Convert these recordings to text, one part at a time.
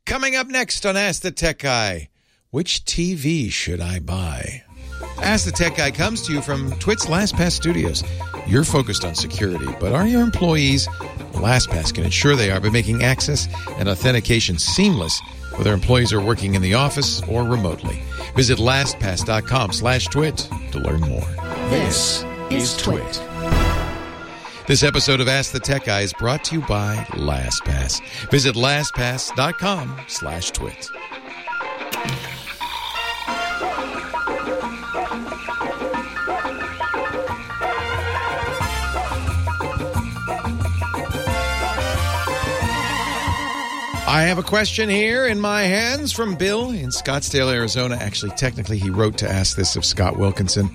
Coming up next on Ask the Tech Guy, which TV should I buy? Ask the Tech Guy comes to you from Twit's LastPass Studios. You're focused on security, but are your employees? LastPass can ensure they are by making access and authentication seamless, whether employees are working in the office or remotely. Visit lastpass.com/twit to learn more. This is Twit. This episode of Ask the Tech Guy is brought to you by LastPass. Visit lastpass.com/twit. I have a question here in my hands from Bill in Scottsdale, Arizona. Actually, technically, he wrote to ask this of Scott Wilkinson.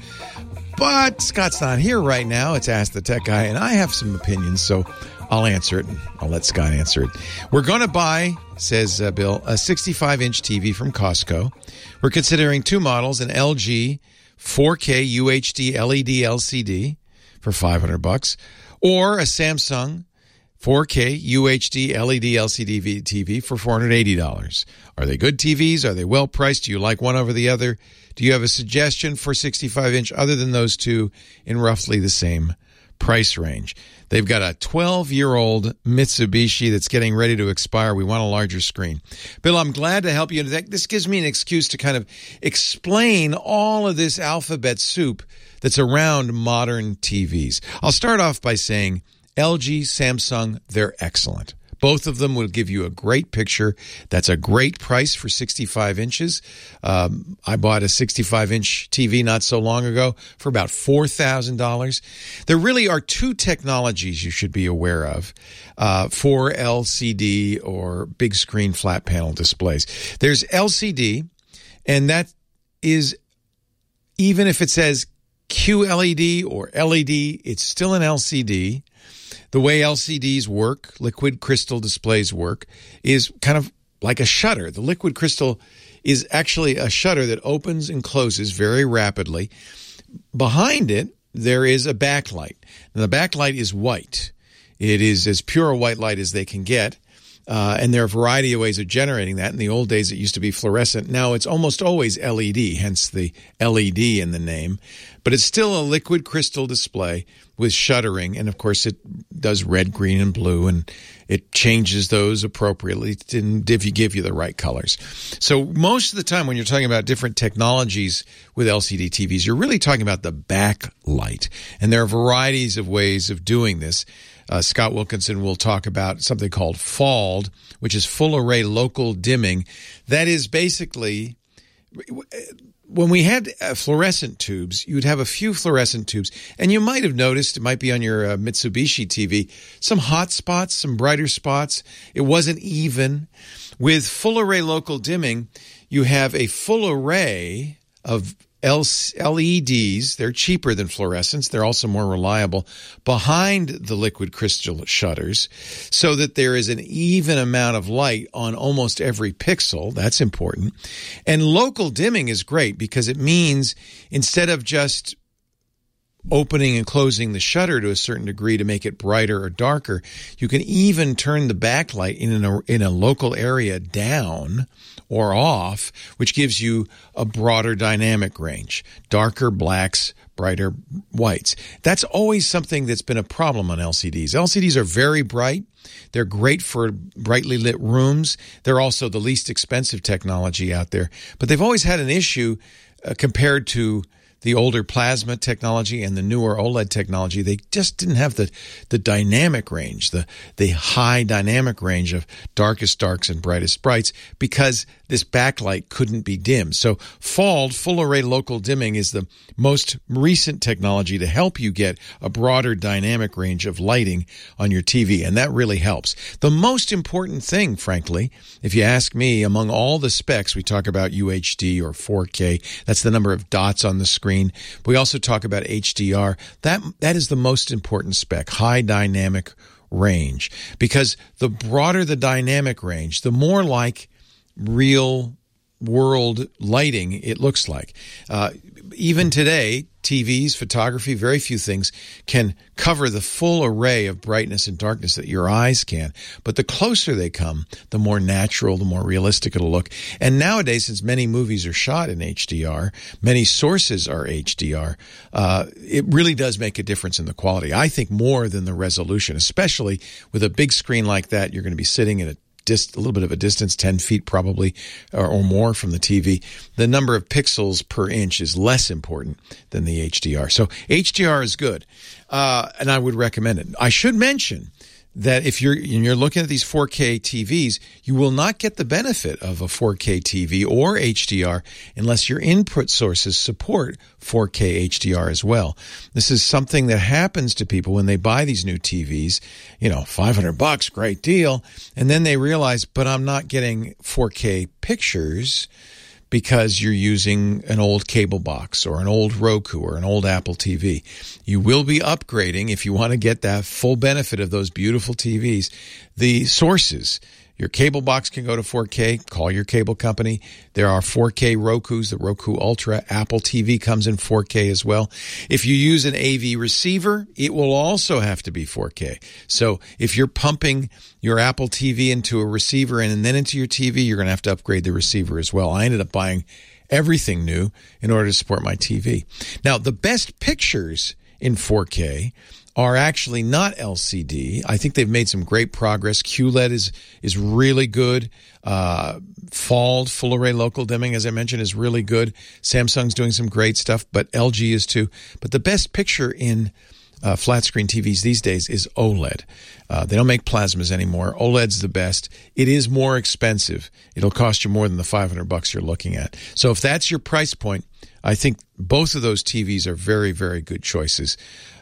But Scott's not here right now. It's Ask the Tech Guy, and I have some opinions, so I'll answer it, and I'll let Scott answer it. We're going to buy, says Bill, a 65-inch TV from Costco. We're considering two models, an LG 4K UHD LED LCD for $500, or a Samsung 4K UHD LED LCD TV for $480. Are they good TVs? Are they well priced? Do you like one over the other? Do you have a suggestion for 65-inch other than those two in roughly the same price range? They've got a 12-year-old Mitsubishi that's getting ready to expire. We want a larger screen. Bill, I'm glad to help you. This gives me an excuse to kind of explain all of this alphabet soup that's around modern TVs. I'll start off by saying LG, Samsung, they're excellent. Both of them will give you a great picture. That's a great price for 65 inches. I bought a 65-inch TV not so long ago for about $4,000. There really are two technologies you should be aware of for LCD or big screen flat panel displays. There's LCD, and that is, even if it says QLED or LED, it's still an LCD. The way LCDs work, liquid crystal displays work, is kind of like a shutter. The liquid crystal is actually a shutter that opens and closes very rapidly. Behind it, there is a backlight. And the backlight is white. It is as pure a white light as they can get. And there are a variety of ways of generating that. In the old days, it used to be fluorescent. Now it's almost always LED, hence the LED in the name. But it's still a liquid crystal display with shuttering. And, of course, it does red, green, and blue, and it changes those appropriately to give you the right colors. So most of the time when you're talking about different technologies with LCD TVs, you're really talking about the backlight. And there are varieties of ways of doing this. Scott Wilkinson will talk about something called FALD, which is full array local dimming. That is basically, when we had fluorescent tubes, you would have a few fluorescent tubes, and you might have noticed, it might be on your Mitsubishi TV, some hot spots, some brighter spots. It wasn't even. With full array local dimming, you have a full array of LEDs. They're cheaper than fluorescents. They're also more reliable behind the liquid crystal shutters so that there is an even amount of light on almost every pixel. That's important. And local dimming is great because it means instead of just opening and closing the shutter to a certain degree to make it brighter or darker, you can even turn the backlight in a local area down or off, which gives you a broader dynamic range, darker blacks, brighter whites. That's always something that's been a problem on LCDs. LCDs are very bright. They're great for brightly lit rooms. They're also the least expensive technology out there. But they've always had an issue compared to the older plasma technology and the newer OLED technology. They just didn't have the dynamic range, the high dynamic range of darkest darks and brightest brights because this backlight couldn't be dimmed. So FALD, full array local dimming, is the most recent technology to help you get a broader dynamic range of lighting on your TV, and that really helps. The most important thing, frankly, if you ask me, among all the specs, we talk about UHD or 4K, that's the number of dots on the screen. We also talk about HDR. That is the most important spec, high dynamic range, because the broader the dynamic range, the more like real world lighting it looks like. Even today, TVs, photography, very few things can cover the full array of brightness and darkness that your eyes can. But the closer they come, the more natural, the more realistic it'll look. And nowadays, since many movies are shot in HDR, many sources are HDR, it really does make a difference in the quality. I think more than the resolution, especially with a big screen like that. You're going to be sitting at a little bit of a distance, 10 feet probably, or more from the TV. The number of pixels per inch is less important than the HDR. So HDR is good, and I would recommend it. I should mention that if you're looking at these 4K TVs, you will not get the benefit of a 4K TV or HDR unless your input sources support 4K HDR as well. This is something that happens to people when they buy these new TVs, $500, great deal. And then they realize, but I'm not getting 4K pictures because you're using an old cable box or an old Roku or an old Apple TV. You will be upgrading, if you want to get that full benefit of those beautiful TVs, the sources. Your cable box can go to 4K. Call your cable company. There are 4K Rokus, the Roku Ultra. Apple TV comes in 4K as well. If you use an AV receiver, it will also have to be 4K. So if you're pumping your Apple TV into a receiver and then into your TV, you're going to have to upgrade the receiver as well. I ended up buying everything new in order to support my TV. Now, the best pictures in 4K are actually not LCD. I think they've made some great progress. QLED is really good. FALD, full array local dimming, as I mentioned, is really good. Samsung's doing some great stuff, but LG is too. But the best picture in flat screen TVs these days is OLED. They don't make plasmas anymore. OLED's the best. It is more expensive. It'll cost you more than the $500 you're looking at. So if that's your price point, I think both of those TVs are very, very good choices.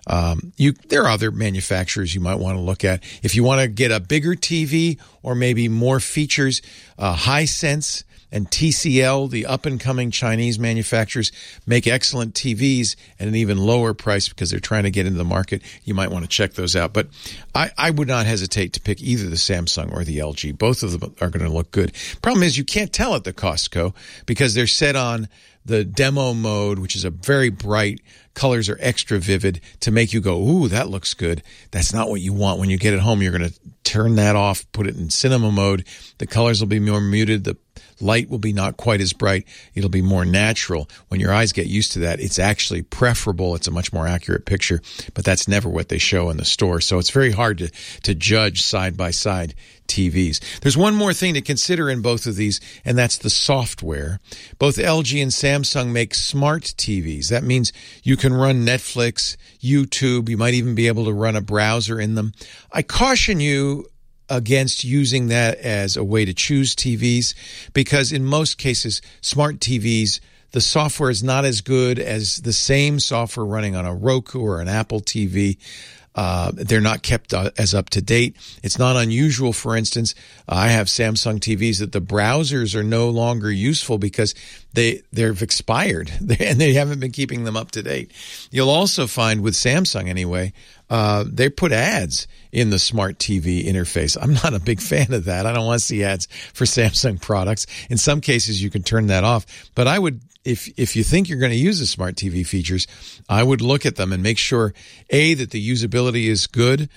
There are other manufacturers you might want to look at. If you want to get a bigger TV or maybe more features, Hisense and TCL, the up-and-coming Chinese manufacturers, make excellent TVs at an even lower price because they're trying to get into the market. You might want to check those out. But I would not hesitate to pick either the Samsung or the LG. Both of them are going to look good. Problem is you can't tell at the Costco because they're set on the demo mode, which is a very bright, colors are extra vivid to make you go, ooh, that looks good. That's not what you want. When you get it home, you're going to turn that off, put it in cinema mode. The colors will be more muted. The light will be not quite as bright. It'll be more natural. When your eyes get used to that, it's actually preferable. It's a much more accurate picture, but that's never what they show in the store. So it's very hard to judge side-by-side TVs. There's one more thing to consider in both of these, and that's the software. Both LG and Samsung make smart TVs. That means you can run Netflix, YouTube. You might even be able to run a browser in them. I caution you against using that as a way to choose TVs because in most cases, smart TVs, the software is not as good as the same software running on a Roku or an Apple TV. They're not kept as up to date. It's not unusual, for instance, I have Samsung TVs that the browsers are no longer useful because they've expired and they haven't been keeping them up to date. You'll also find with Samsung anyway, they put ads in the smart TV interface. I'm not a big fan of that. I don't want to see ads for Samsung products. In some cases, you can turn that off. But I would, if you think you're going to use the smart TV features, I would look at them and make sure, A, that the usability is good.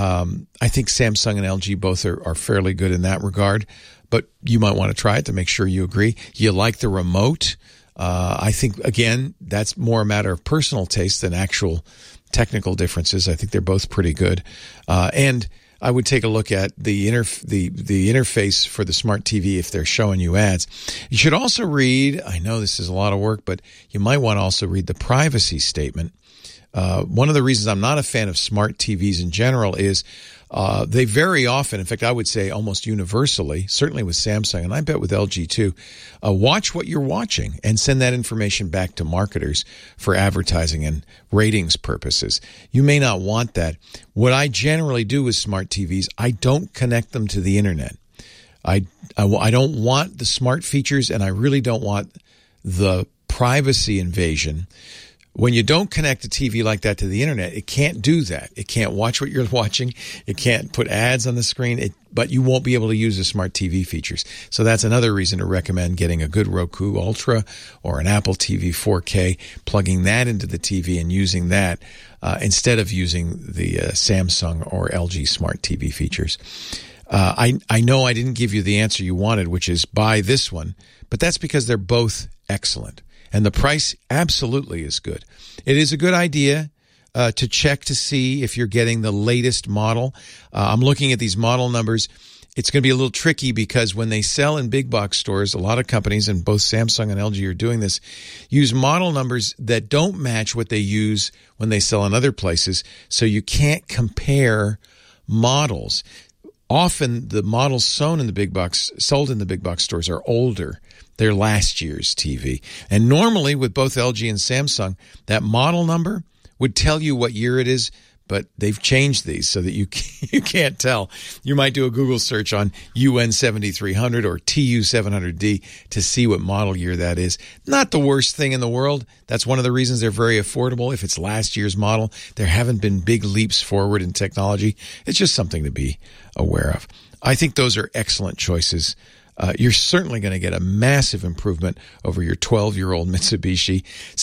I think Samsung and LG both are fairly good in that regard. But you might want to try it to make sure you agree. You like the remote. I think, again, that's more a matter of personal taste than actual technical differences. I think they're both pretty good. And I would take a look at the interface for the smart TV if they're showing you ads. You should also read, I know this is a lot of work, but you might want to also read the privacy statement. One of the reasons I'm not a fan of smart TVs in general is they very often, in fact, I would say almost universally, certainly with Samsung, and I bet with LG too, watch what you're watching and send that information back to marketers for advertising and ratings purposes. You may not want that. What I generally do with smart TVs, I don't connect them to the internet. I don't want the smart features, and I really don't want the privacy invasion. When you don't connect a TV like that to the internet, it can't do that. It can't watch what you're watching. It can't put ads on the screen. but you won't be able to use the smart TV features. So that's another reason to recommend getting a good Roku Ultra or an Apple TV 4K, plugging that into the TV and using that instead of using the Samsung or LG smart TV features. I know I didn't give you the answer you wanted, which is buy this one, but that's because they're both excellent. And the price absolutely is good. It is a good idea to check to see if you're getting the latest model. I'm looking at these model numbers. It's going to be a little tricky because when they sell in big box stores, a lot of companies, and both Samsung and LG are doing this, use model numbers that don't match what they use when they sell in other places. So you can't compare models. Often the models sold in the big box stores are older. They're last year's TV. And normally with both LG and Samsung, that model number would tell you what year it is, but they've changed these so that you can't tell. You might do a Google search on UN 7300 or TU 700D to see what model year that is. Not the worst thing in the world. That's one of the reasons they're very affordable. If it's last year's model, there haven't been big leaps forward in technology. It's just something to be aware of. I think those are excellent choices. You're certainly going to get a massive improvement over your 12-year-old Mitsubishi.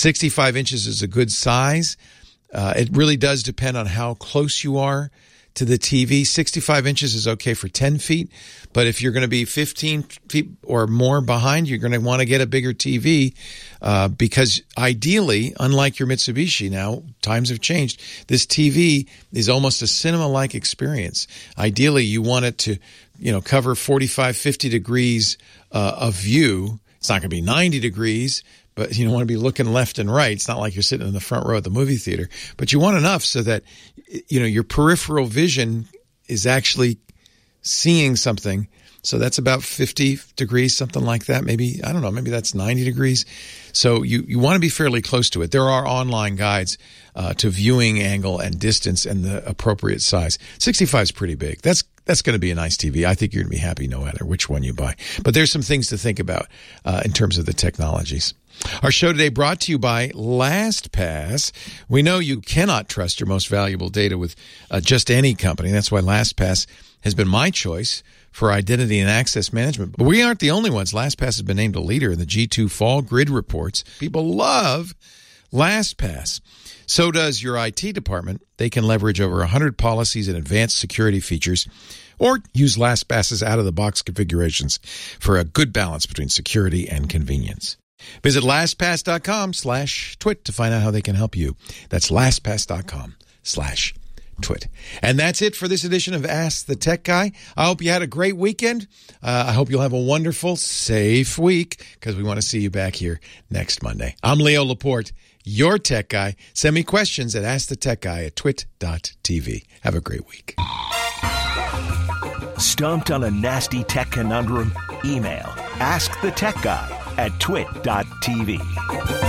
65 inches is a good size. It really does depend on how close you are to the TV. 65 inches is okay for 10 feet, but if you're going to be 15 feet or more behind, you're going to want to get a bigger TV because ideally, unlike your Mitsubishi now, times have changed. This TV is almost a cinema-like experience. Ideally, you want it to cover 45, 50 degrees of view. It's not going to be 90 degrees, but you don't want to be looking left and right. It's not like you're sitting in the front row at the movie theater. But you want enough so that your peripheral vision is actually seeing something. So that's about 50 degrees, something like that. Maybe, I don't know, maybe that's 90 degrees. So you want to be fairly close to it. There are online guides to viewing angle and distance and the appropriate size. 65 is pretty big. That's going to be a nice TV. I think you're going to be happy no matter which one you buy. But there's some things to think about in terms of the technologies. Our show today brought to you by LastPass. We know you cannot trust your most valuable data with just any company. That's why LastPass has been my choice for identity and access management. But we aren't the only ones. LastPass has been named a leader in the G2 Fall Grid reports. People love LastPass. So does your IT department. They can leverage over 100 policies and advanced security features, or use LastPass's out-of-the-box configurations for a good balance between security and convenience. Visit LastPass.com/twit to find out how they can help you. That's LastPass.com/twit. And that's it for this edition of Ask the Tech Guy. I hope you had a great weekend. I hope you'll have a wonderful, safe week, because we want to see you back here next Monday. I'm Leo Laporte, your tech guy. Send me questions at AskTheTechGuy@twit.tv. Have a great week. Stumped on a nasty tech conundrum? Email AskTheTechGuy@twit.tv.